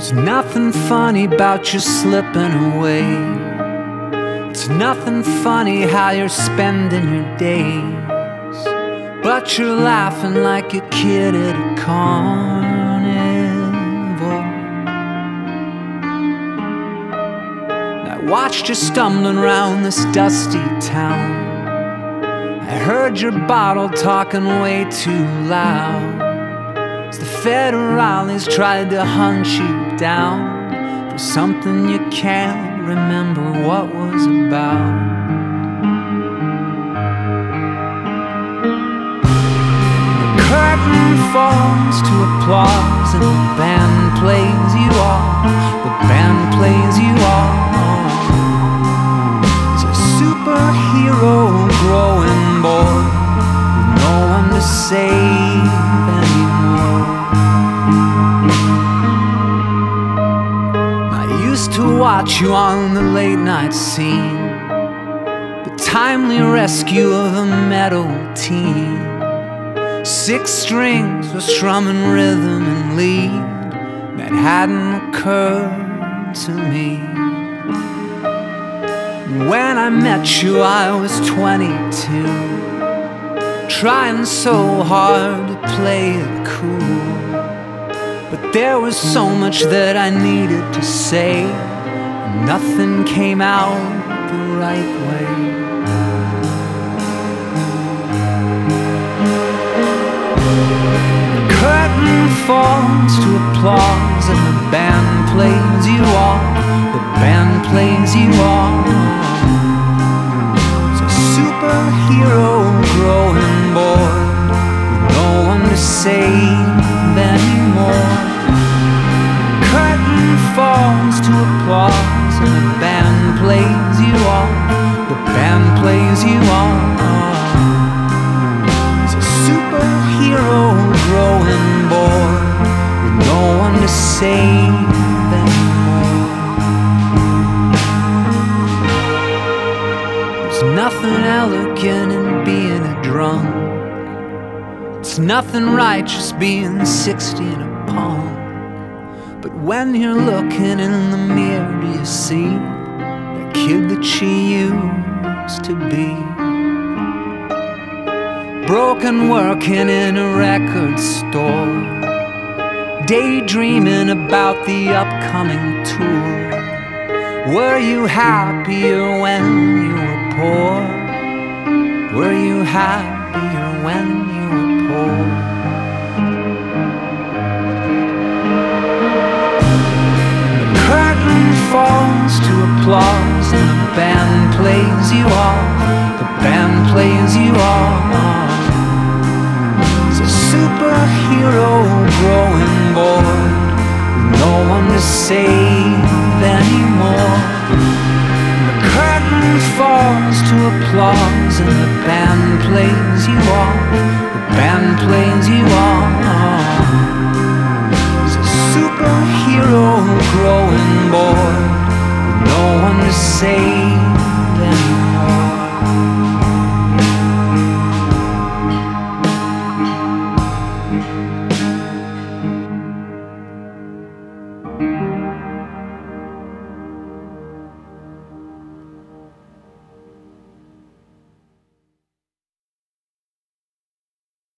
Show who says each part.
Speaker 1: There's nothing funny about you slipping away. It's nothing funny how you're spending your days, but you're laughing like a kid at a carnival. And I watched you stumbling around this dusty town. I heard your bottle talking way too loud as the federales tried to hunt you down for something you can't remember what was about. The curtain falls to applause and the band plays you off. The band plays you off. It's a superhero growing bored with no one to save anymore. I used to watch you on the late night scene, the timely rescue of a metal teen. 6 strings were strumming rhythm and lead that hadn't occurred to me. When I met you I was 22, trying so hard to play it cool, but there was so much that I needed to say, and nothing came out the right way. The curtain falls to applause and the band plays you off. The band plays you off. It's a superhero growing bored with no one to save anymore. Curtain falls to applause and the band plays you off. The band plays you off. It's a superhero growing bored with no one to save anymore. There's nothing elegant in being a drunk. It's nothing righteous being 60 and a punk. But when you're looking in the mirror, do you see the kid that she used to be? Broken working in a record store, daydreaming about the upcoming tour. Were you happier when you were poor? Were you happier when you were poor? The curtain falls to applause and the band plays you off. The band plays you off. It's a superhero growing bored with no one to save anymore. The curtain falls to applause and the band plays you off. The band plays you off. It's a superhero growing bored with no one to save